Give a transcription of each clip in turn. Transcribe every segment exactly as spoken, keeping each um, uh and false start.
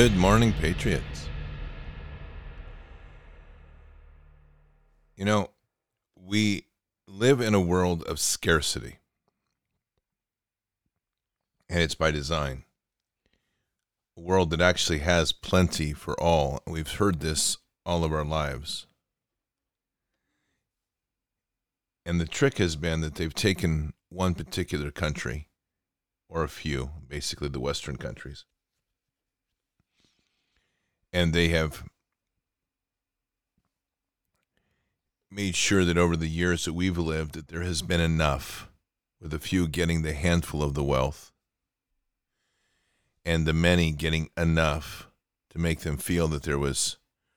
Good morning, Patriots. You know, we live in a world of scarcity, and it's by design. A world that actually has plenty for all. We've heard this all of our lives. And the trick has been that they've taken one particular country, or a few, basically the Western countries, and they have made sure that over the years that we've lived that there has been enough, with a few getting the handful of the wealth and the many getting enough to make them feel that there was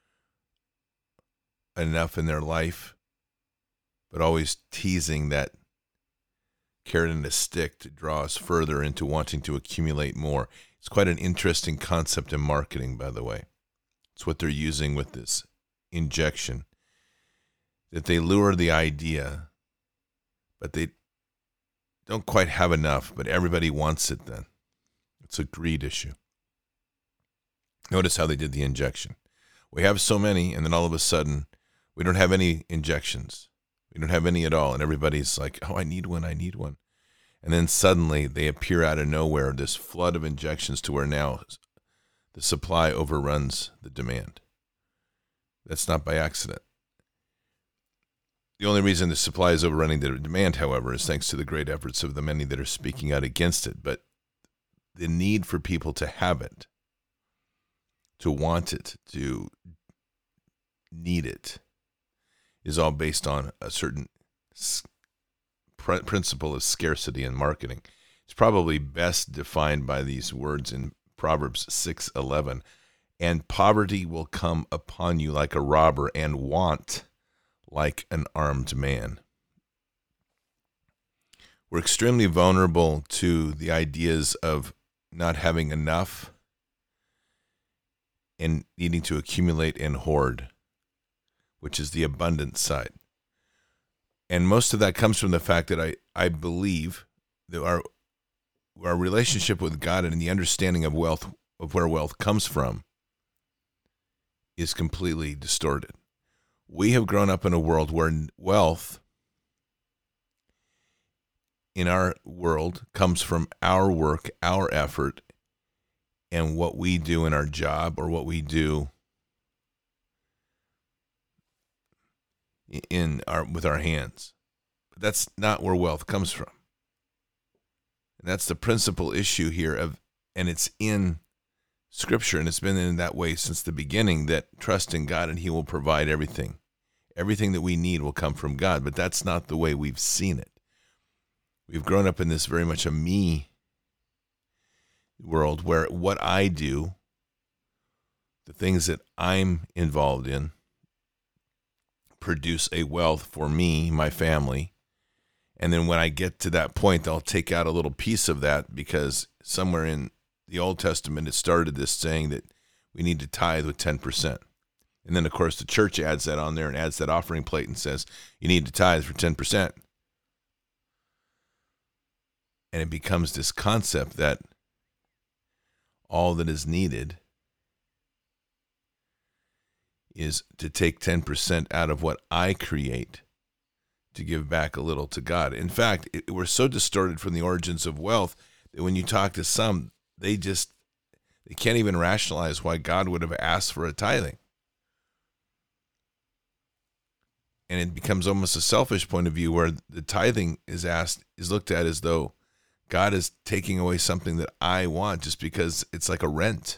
enough in their life, but always teasing that carrot and a stick to draw us further into wanting to accumulate more. It's quite an interesting concept in marketing, by the way. It's what they're using with this injection, that they lure the idea, but they don't quite have enough, but everybody wants it then. It's a greed issue. Notice how they did the injection. We have so many, and then all of a sudden, we don't have any injections. We don't have any at all, and everybody's like, oh, I need one, I need one. And then suddenly, they appear out of nowhere, this flood of injections to where now the supply overruns the demand. That's not by accident. The only reason the supply is overrunning the demand, however, is thanks to the great efforts of the many that are speaking out against it. But the need for people to have it, to want it, to need it, is all based on a certain pr- principle of scarcity in marketing. It's probably best defined by these words in Proverbs six eleven. And poverty will come upon you like a robber, and want like an armed man. We're extremely vulnerable to the ideas of not having enough and needing to accumulate and hoard, which is the abundant side. And most of that comes from the fact that I, I believe that our our relationship with God and the understanding of wealth, of where wealth comes from, is completely distorted. We have grown up in a world where wealth in our world comes from our work, our effort, and what we do in our job or what we do in our with our hands. But that's not where wealth comes from. And that's the principal issue here of, and it's in Scripture, and it's been in that way since the beginning, that trust in God and He will provide everything. Everything that we need will come from God, but that's not the way we've seen it. We've grown up in this very much a me world where what I do, the things that I'm involved in, produce a wealth for me, my family, and then when I get to that point, I'll take out a little piece of that, because somewhere in the Old Testament it started this saying that we need to tithe with ten percent. And then, of course, the church adds that on there and adds that offering plate and says, you need to tithe for ten percent. And it becomes this concept that all that is needed is to take ten percent out of what I create to give back a little to God. In fact, it, we're so distorted from the origins of wealth that when you talk to some, they just, they can't even rationalize why God would have asked for a tithing. And it becomes almost a selfish point of view where the tithing is asked, is looked at as though God is taking away something that I want just because it's like a rent.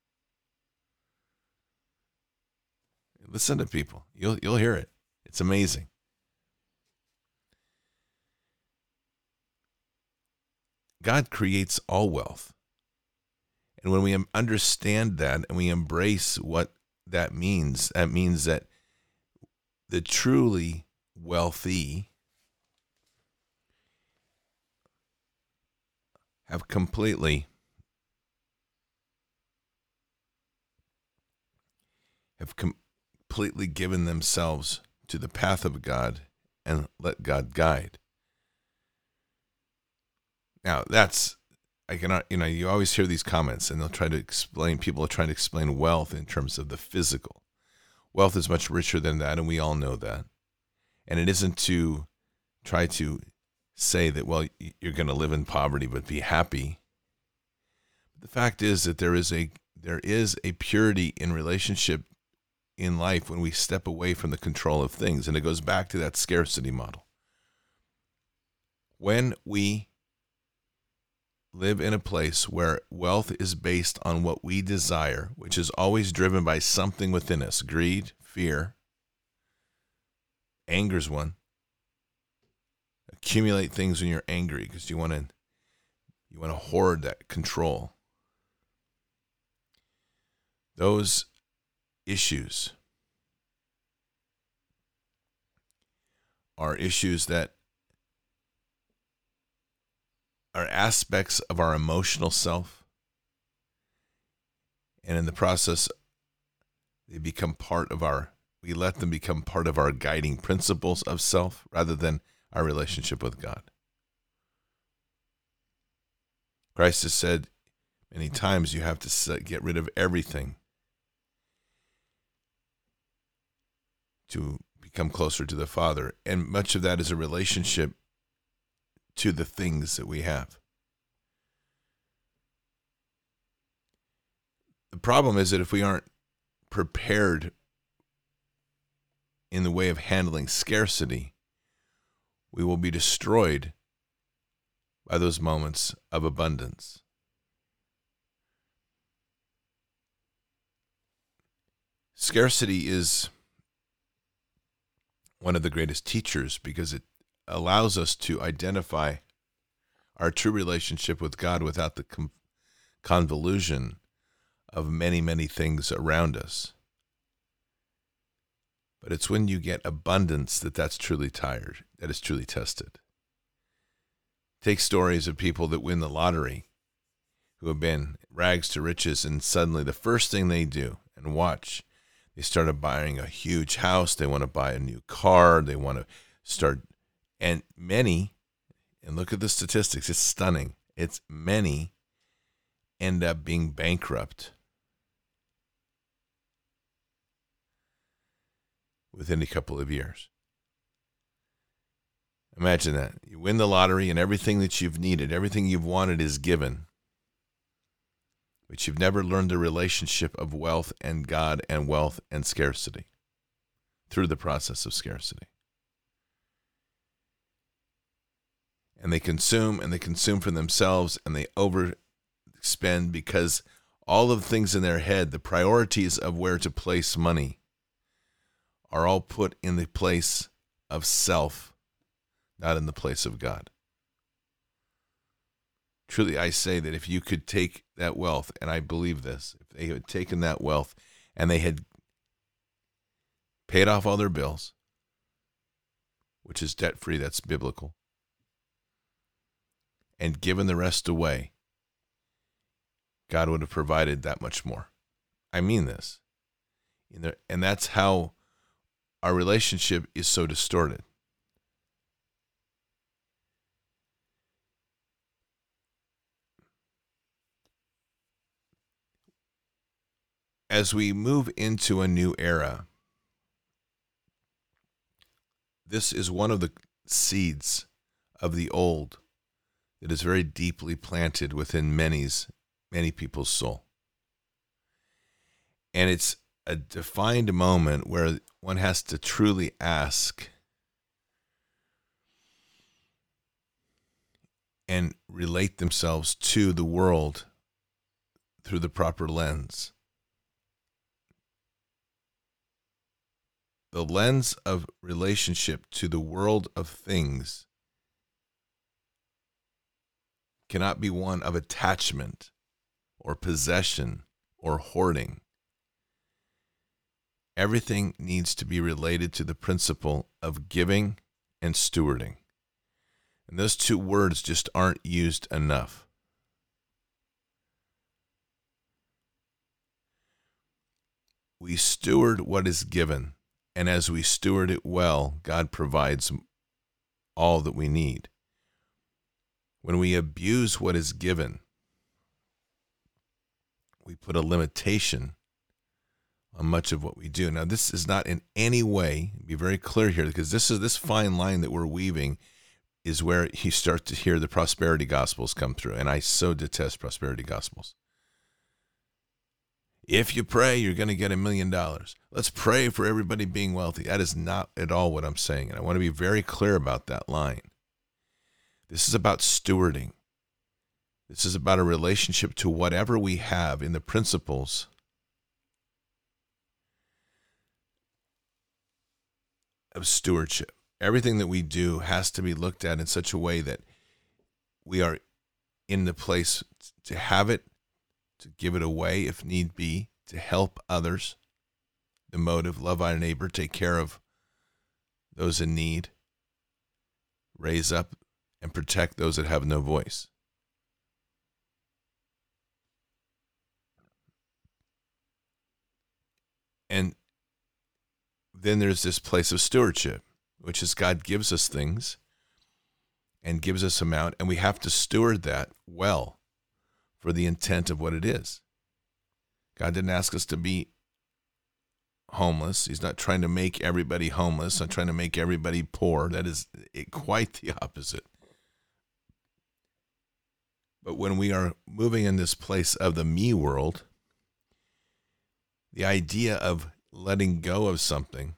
Listen to people. You'll you'll hear it. It's amazing. God creates all wealth. And when we understand that and we embrace what that means, that means that the truly wealthy have completely have completely given themselves to the path of God and let God guide. Now, that's I cannot, you know, you always hear these comments and they'll try to explain, people are trying to explain wealth in terms of the physical. Wealth is much richer than that, and we all know that. And it isn't to try to say that, well, you're going to live in poverty but be happy. The fact is that there is a there is a purity in relationship in life when we step away from the control of things, and it goes back to that scarcity model. When we live in a place where wealth is based on what we desire, which is always driven by something within us, greed, fear, anger's one. Accumulate things when you're angry because you want to you want to hoard that control. Those issues are issues that are aspects of our emotional self, and in the process, they become part of our, we let them become part of our guiding principles of self rather than our relationship with God. Christ has said many times you have to get rid of everything to become closer to the Father. And much of that is a relationship to the things that we have. The problem is that if we aren't prepared in the way of handling scarcity, we will be destroyed by those moments of abundance. Scarcity is one of the greatest teachers because it allows us to identify our true relationship with God without the com- convolution of many, many things around us. But it's when you get abundance that that's truly tired, that is truly tested. Take stories of people that win the lottery who have been rags to riches, and suddenly the first thing they do, and watch, they started buying a huge house, they want to buy a new car, they want to start, and many, and look at the statistics, it's stunning, it's many end up being bankrupt within a couple of years. Imagine that. You win the lottery and everything that you've needed, everything you've wanted is given. But you've never learned the relationship of wealth and God and wealth and scarcity through the process of scarcity. And they consume and they consume for themselves and they overspend because all of the things in their head, the priorities of where to place money, are all put in the place of self, not in the place of God. Truly, I say that if you could take that wealth, and I believe this, if they had taken that wealth and they had paid off all their bills, which is debt-free, that's biblical, and given the rest away, God would have provided that much more. I mean this. And that's how our relationship is so distorted. As we move into a new era, this is one of the seeds of the old that is very deeply planted within many's, many people's soul. And it's a defined moment where one has to truly ask and relate themselves to the world through the proper lens. The lens of relationship to the world of things cannot be one of attachment or possession or hoarding. Everything needs to be related to the principle of giving and stewarding. And those two words just aren't used enough. We steward what is given. And as we steward it well, God provides all that we need. When we abuse what is given, we put a limitation on much of what we do. Now, this is not in any way, be very clear here, because this is this fine line that we're weaving is where you start to hear the prosperity gospels come through. And I so detest prosperity gospels. If you pray, you're going to get a million dollars. Let's pray for everybody being wealthy. That is not at all what I'm saying. And I want to be very clear about that line. This is about stewarding. This is about a relationship to whatever we have in the principles of stewardship. Everything that we do has to be looked at in such a way that we are in the place to have it, to give it away if need be, to help others. The motive, love our neighbor, take care of those in need, raise up and protect those that have no voice. And then there's this place of stewardship, which is God gives us things and gives us amount, and we have to steward that well for the intent of what it is. God didn't ask us to be homeless. He's not trying to make everybody homeless, not trying to make everybody poor. That is quite the opposite. But when we are moving in this place of the me world, the idea of letting go of something,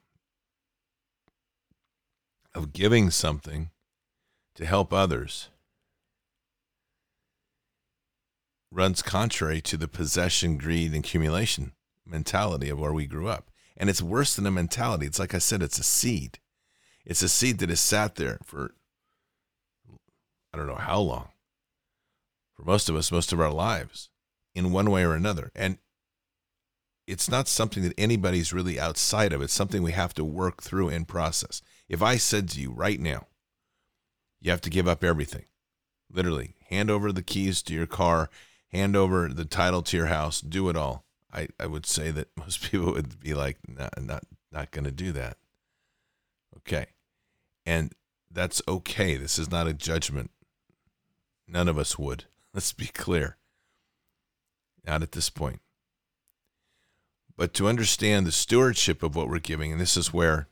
of giving something to help others, runs contrary to the possession, greed, and accumulation mentality of where we grew up. And it's worse than a mentality. It's like I said, it's a seed. It's a seed that has sat there for, I don't know how long, for most of us, most of our lives, in one way or another. And it's not something that anybody's really outside of. It's something we have to work through and process. If I said to you right now, you have to give up everything, literally, hand over the keys to your car, hand over the title to your house, do it all. I, I would say that most people would be like, not not, not going to do that. Okay. And that's okay. This is not a judgment. None of us would. Let's be clear. Not at this point. But to understand the stewardship of what we're giving, and this is where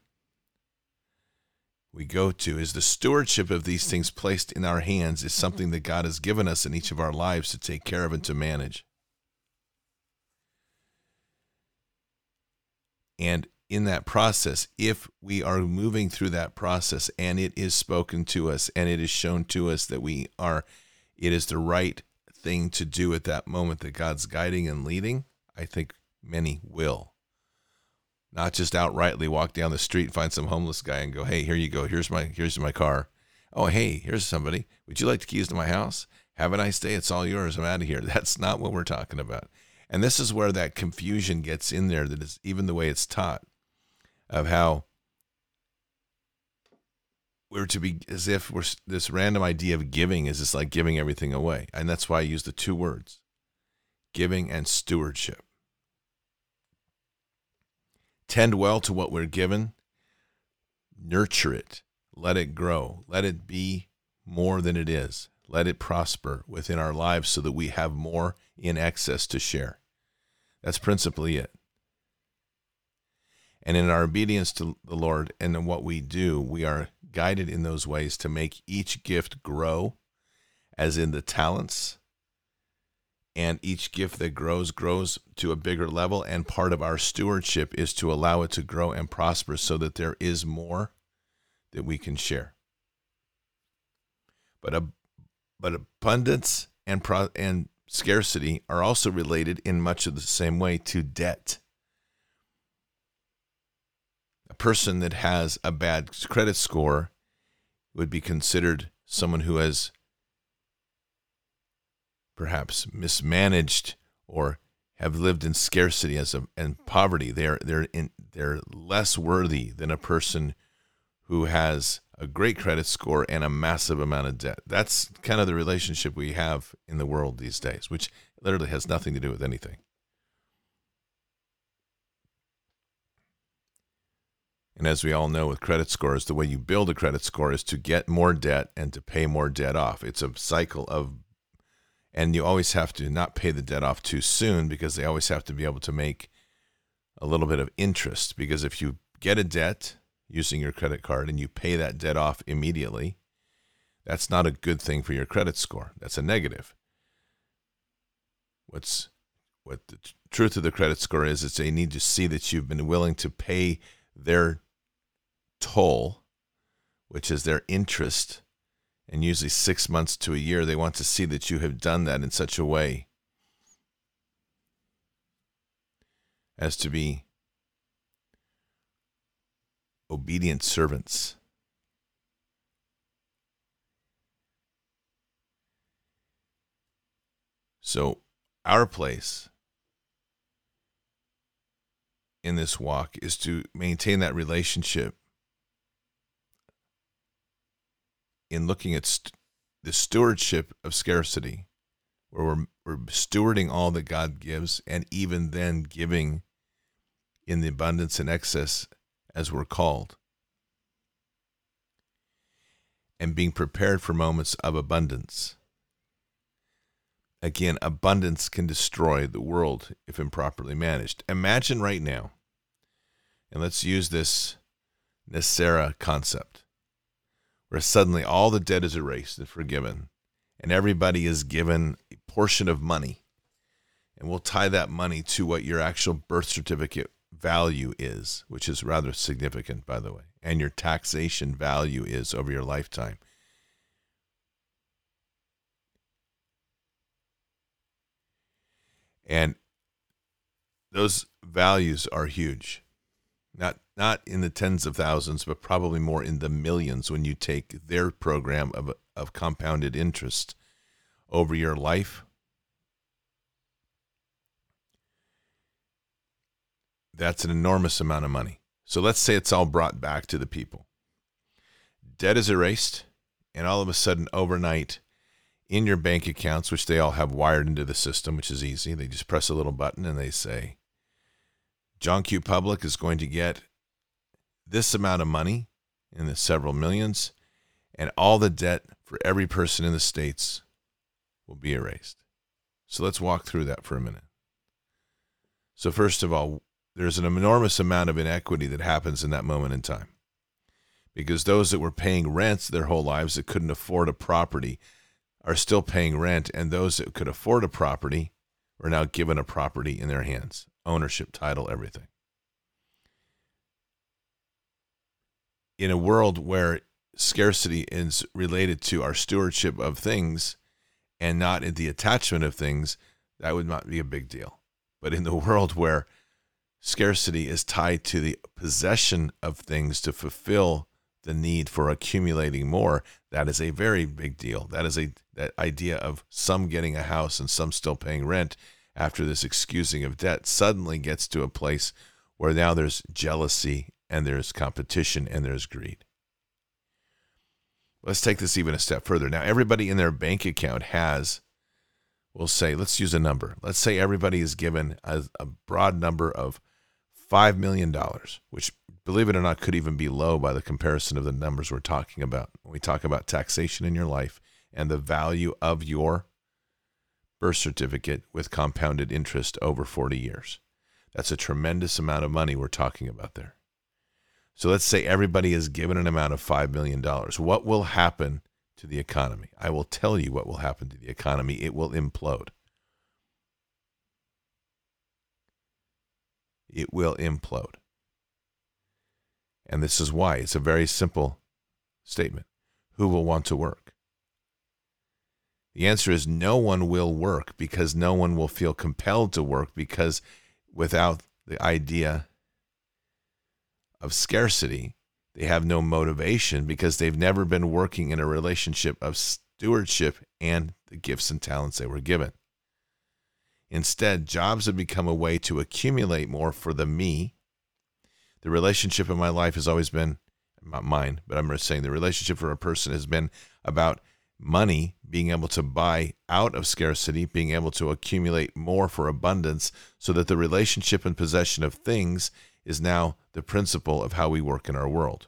we go to, is the stewardship of these things placed in our hands is something that God has given us in each of our lives to take care of and to manage. And in that process, if we are moving through that process and it is spoken to us and it is shown to us that we are, it is the right thing to do at that moment that God's guiding and leading, I think many will. Not just outrightly walk down the street, find some homeless guy and go, hey, here you go. Here's my, here's my car. Oh, hey, here's somebody. Would you like the keys to my house? Have a nice day. It's all yours. I'm out of here. That's not what we're talking about. And this is where that confusion gets in there, that is even the way it's taught, of how we're to be, as if we're, this random idea of giving is just like giving everything away. And that's why I use the two words, giving and stewardship. Tend well to what we're given, nurture it, let it grow, let it be more than it is, let it prosper within our lives so that we have more in excess to share. That's principally it. And in our obedience to the Lord and in what we do, we are guided in those ways to make each gift grow, as in the talents. And each gift that grows, grows to a bigger level. And part of our stewardship is to allow it to grow and prosper so that there is more that we can share. But a, but abundance and pro, and scarcity are also related in much of the same way to debt. A person that has a bad credit score would be considered someone who has perhaps mismanaged or have lived in scarcity as a, and poverty. They're they're in they're less worthy than a person who has a great credit score and a massive amount of debt. That's kind of the relationship we have in the world these days, which literally has nothing to do with anything. And as we all know with credit scores, the way you build a credit score is to get more debt and to pay more debt off. It's a cycle of And you always have to not pay the debt off too soon, because they always have to be able to make a little bit of interest. Because if you get a debt using your credit card and you pay that debt off immediately, that's not a good thing for your credit score. That's a negative. What's what the t- truth of the credit score is, is they need to see that you've been willing to pay their toll, which is their interest, and usually six months to a year. They want to see that you have done that in such a way as to be obedient servants. So our place in this walk is to maintain that relationship in looking at st- the stewardship of scarcity, where we're, we're stewarding all that God gives, and even then giving in the abundance and excess as we're called, and being prepared for moments of abundance. Again, abundance can destroy the world if improperly managed. Imagine right now, and let's use this Nasera concept, where suddenly all the debt is erased and forgiven, and everybody is given a portion of money. And we'll tie that money to what your actual birth certificate value is, which is rather significant, by the way, and your taxation value is over your lifetime. And those values are huge. Not not in the tens of thousands, but probably more in the millions when you take their program of of compounded interest over your life. That's an enormous amount of money. So let's say it's all brought back to the people. Debt is erased, and all of a sudden, overnight, in your bank accounts, which they all have wired into the system, which is easy, they just press a little button and they say, John Q. Public is going to get this amount of money in the several millions, and all the debt for every person in the States will be erased. So let's walk through that for a minute. So first of all, there's an enormous amount of inequity that happens in that moment in time, because those that were paying rent their whole lives that couldn't afford a property are still paying rent, and those that could afford a property are now given a property in their hands, ownership, title, everything. In a world where scarcity is related to our stewardship of things and not in the attachment of things, that would not be a big deal. But in the world where scarcity is tied to the possession of things to fulfill the need for accumulating more, that is a very big deal. That is a that idea of some getting a house and some still paying rent after this excusing of debt suddenly gets to a place where now there's jealousy and there's competition and there's greed. Let's take this even a step further. Now, everybody in their bank account has, we'll say, let's use a number. Let's say everybody is given a, a broad number of five million dollars, which, believe it or not, could even be low by the comparison of the numbers we're talking about. When we talk about taxation in your life and the value of your birth certificate with compounded interest over forty years. That's a tremendous amount of money we're talking about there. So let's say everybody is given an amount of five million dollars. What will happen to the economy? I will tell you what will happen to the economy. It will implode. It will implode. And this is why. It's a very simple statement. Who will want to work? The answer is no one will work, because no one will feel compelled to work, because without the idea of scarcity, they have no motivation, because they've never been working in a relationship of stewardship and the gifts and talents they were given. Instead, jobs have become a way to accumulate more for the me. The relationship in my life has always been, not mine, but I'm just saying the relationship for a person has been about money, being able to buy out of scarcity, being able to accumulate more for abundance, so that the relationship and possession of things is now the principle of how we work in our world.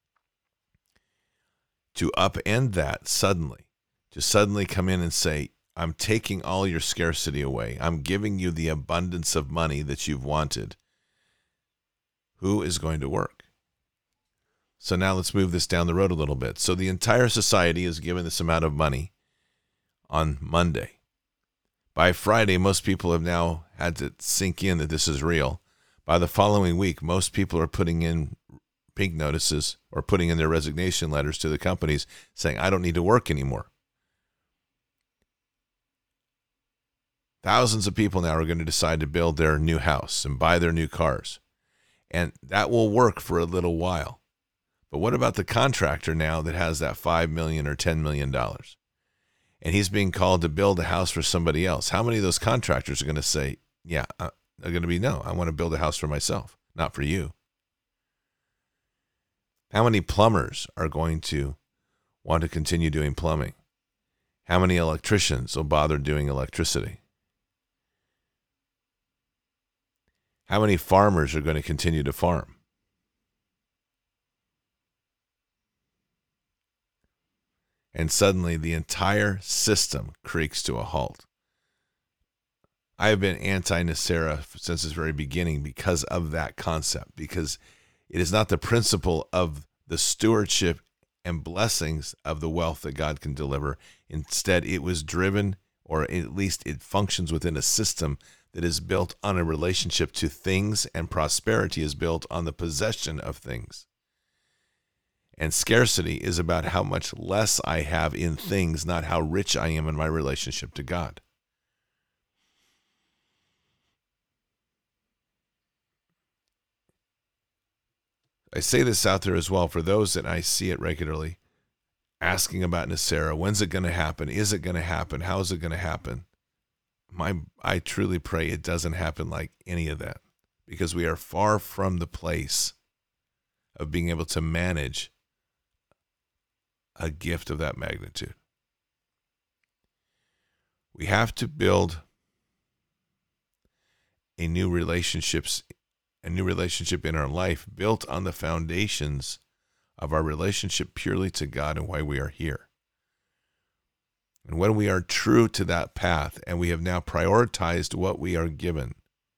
To upend that suddenly, to suddenly come in and say, I'm taking all your scarcity away. I'm giving you the abundance of money that you've wanted. Who is going to work? So now let's move this down the road a little bit. So the entire society is given this amount of money on Monday. By Friday, most people have now had to sink in that this is real. By the following week, most people are putting in pink notices or putting in their resignation letters to the companies saying, I don't need to work anymore. Thousands of people now are going to decide to build their new house and buy their new cars. And that will work for a little while. But what about the contractor now that has that five million dollars or ten million dollars? And he's being called to build a house for somebody else. How many of those contractors are going to say, yeah, uh, they're going to be, no, I want to build a house for myself, not for you. How many plumbers are going to want to continue doing plumbing? How many electricians will bother doing electricity? How many farmers are going to continue to farm? And suddenly the entire system creaks to a halt. I have been anti-NESARA since its very beginning because of that concept, because it is not the principle of the stewardship and blessings of the wealth that God can deliver. Instead, it was driven, or at least it functions within a system that is built on a relationship to things, and prosperity is built on the possession of things. And scarcity is about how much less I have in things, not how rich I am in my relationship to God. I say this out there as well for those that I see it regularly, asking about NESARA. When's it going to happen? Is it going to happen? How is it going to happen? My, I truly pray it doesn't happen like any of that, because we are far from the place of being able to manage a gift of that magnitude. We have to build a new relationships, a new relationship in our life built on the foundations of our relationship purely to God and why we are here. And when we are true to that path and we have now prioritized what we are given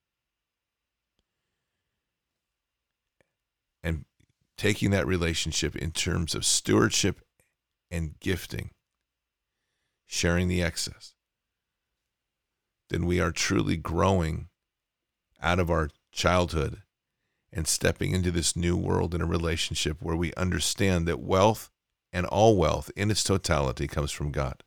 and taking that relationship in terms of stewardship and gifting, sharing the excess, then we are truly growing out of our childhood and stepping into this new world in a relationship where we understand that wealth and all wealth in its totality comes from God.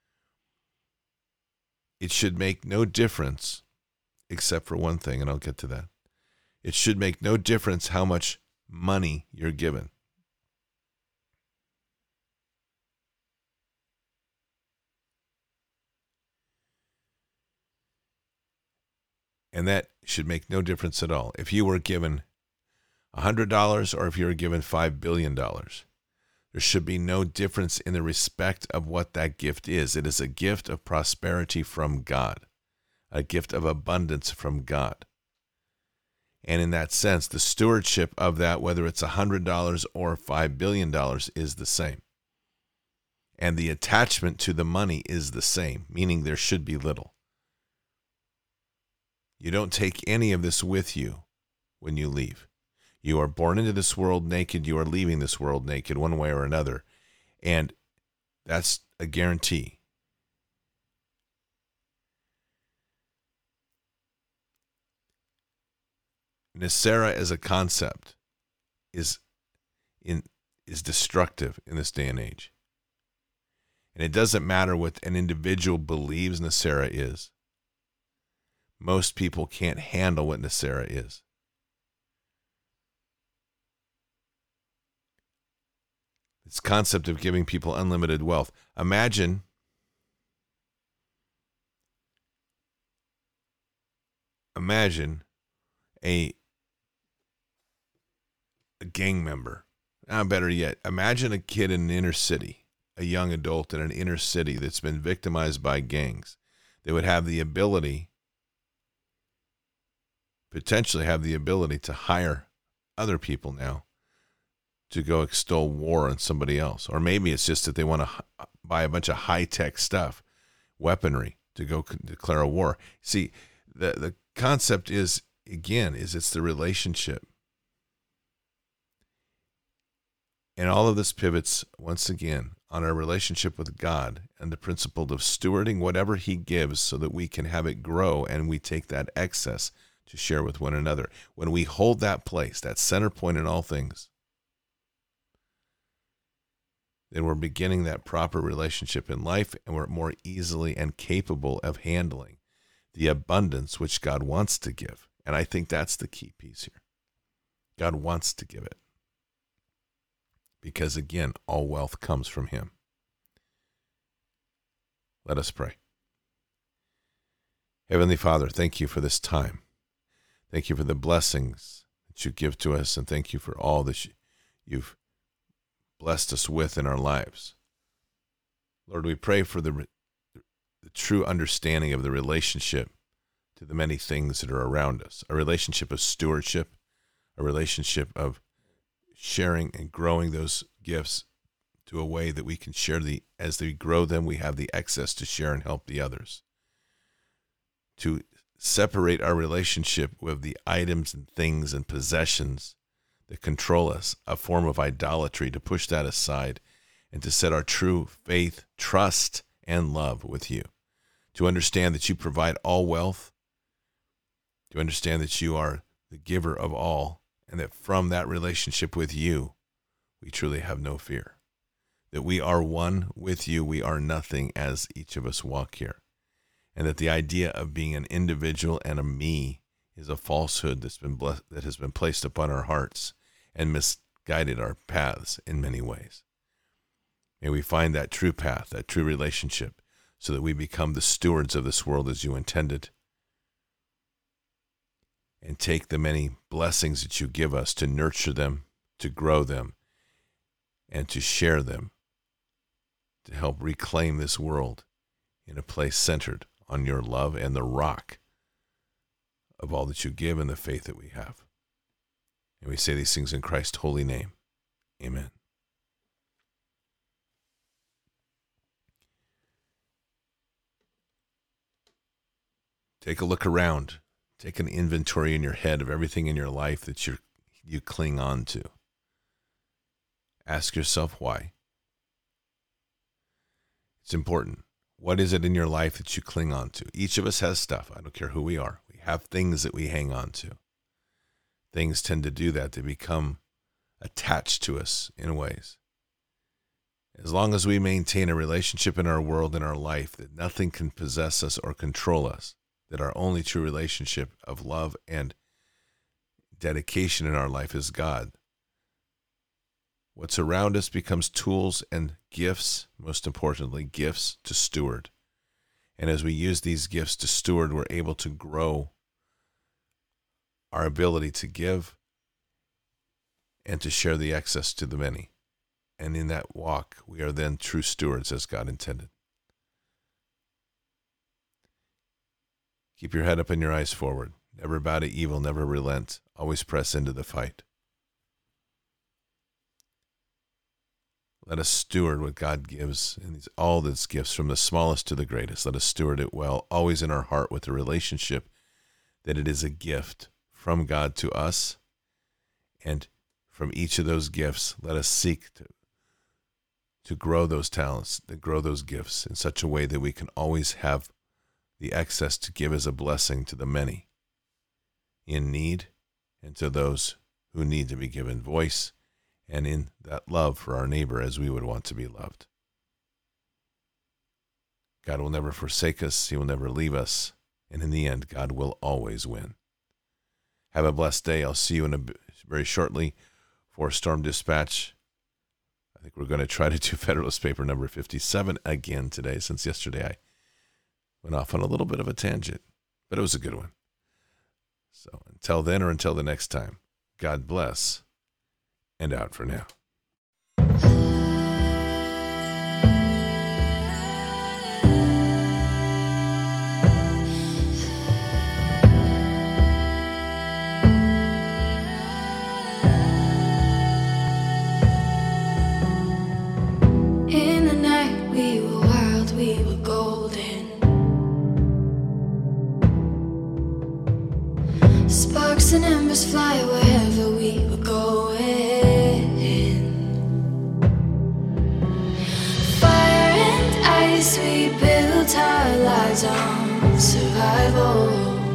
It should make no difference except for one thing, and I'll get to that. It should make no difference how much money you're given. And that should make no difference at all. If you were given one hundred dollars or if you were given five billion dollars, there should be no difference in the respect of what that gift is. It is a gift of prosperity from God, a gift of abundance from God. And in that sense, the stewardship of that, whether it's one hundred dollars or five billion dollars, is the same. And the attachment to the money is the same, meaning there should be little. You don't take any of this with you when you leave. You are born into this world naked. You are leaving this world naked one way or another. And that's a guarantee. NESARA as a concept is in is destructive in this day and age. And it doesn't matter what an individual believes NESARA is. Most people can't handle what NESARA is. This concept of giving people unlimited wealth. Imagine imagine a, a gang member. Ah, better yet, imagine a kid in an inner city, a young adult in an inner city that's been victimized by gangs. They would have the ability, potentially have the ability to hire other people now to go extol war on somebody else. Or maybe it's just that they want to buy a bunch of high-tech stuff. weaponry to go c- declare a war. See, the, the concept is, again, is it's the relationship. And all of this pivots, once again, on our relationship with God and the principle of stewarding whatever he gives so that we can have it grow and we take that excess to share with one another. When we hold that place, that center point in all things, then we're beginning that proper relationship in life, and we're more easily and capable of handling the abundance which God wants to give. And I think that's the key piece here. God wants to give it. Because again, all wealth comes from him. Let us pray. Heavenly Father, thank you for this time. Thank you for the blessings that you give to us, and thank you for all that you've blessed us with in our lives. Lord, we pray for the, the true understanding of the relationship to the many things that are around us, a relationship of stewardship, a relationship of sharing and growing those gifts to a way that we can share the, as they grow them, we have the access to share and help the others. To separate our relationship with the items and things and possessions that control us, a form of idolatry, to push that aside and to set our true faith, trust, and love with you. To understand that you provide all wealth, to understand that you are the giver of all, and that from that relationship with you, we truly have no fear. That we are one with you, we are nothing as each of us walk here. And that the idea of being an individual and a me is a falsehood that's been blessed, that has been placed upon our hearts and misguided our paths in many ways. May we find that true path, that true relationship, so that we become the stewards of this world as you intended, and take the many blessings that you give us to nurture them, to grow them, and to share them, to help reclaim this world in a place centered on your love and the rock of all that you give and the faith that we have. And we say these things in Christ's holy name. Amen. Take a look around. Take an inventory in your head of everything in your life that you you cling on to. Ask yourself why. It's important. What is it in your life that you cling on to? Each of us has stuff. I don't care who we are. We have things that we hang on to. Things tend to do that. They become attached to us in ways. As long as we maintain a relationship in our world, in our life, that nothing can possess us or control us, that our only true relationship of love and dedication in our life is God. What's around us becomes tools and gifts, most importantly, gifts to steward. And as we use these gifts to steward, we're able to grow our ability to give and to share the excess to the many. And in that walk, we are then true stewards as God intended. Keep your head up and your eyes forward. Never bow to evil, never relent. Always press into the fight. Let us steward what God gives, and all these gifts, from the smallest to the greatest. Let us steward it well, always in our heart with the relationship that it is a gift from God to us. And from each of those gifts, let us seek to, to grow those talents, to grow those gifts in such a way that we can always have the access to give as a blessing to the many in need, and to those who need to be given voice, and in that love for our neighbor as we would want to be loved. God will never forsake us. He will never leave us. And in the end, God will always win. Have a blessed day. I'll see you in a very shortly for Storm Dispatch. I think we're going to try to do Federalist Paper number fifty-seven again today, since yesterday I went off on a little bit of a tangent, but it was a good one. So until then, or until the next time, God bless, and out for now. In the night we were wild, we were golden. and embers fly wherever we were going. Fire and ice, we built our lives on survival.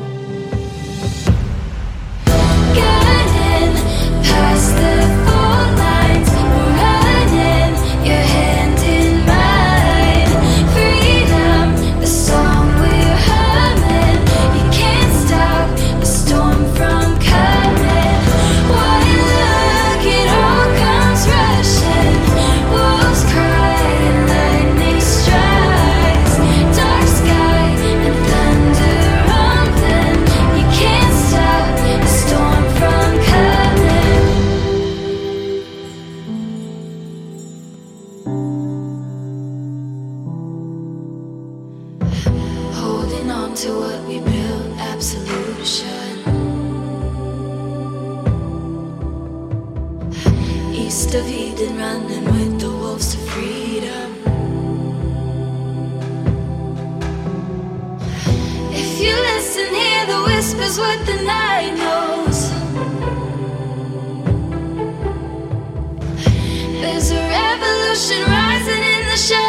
Getting past the fault lines, we're running, your hand in mine. Freedom, the song we're humming. You can't stop the storm from coming. One look, it all comes rushing. Wolves cry and lightning strikes. Dark sky and thunder rumbling. You can't stop the storm from coming. Holding on to what we built, absolution. East of Eden, running with the wolves to freedom. If you listen, hear the whispers, what the night knows. There's a revolution rising in the shadows.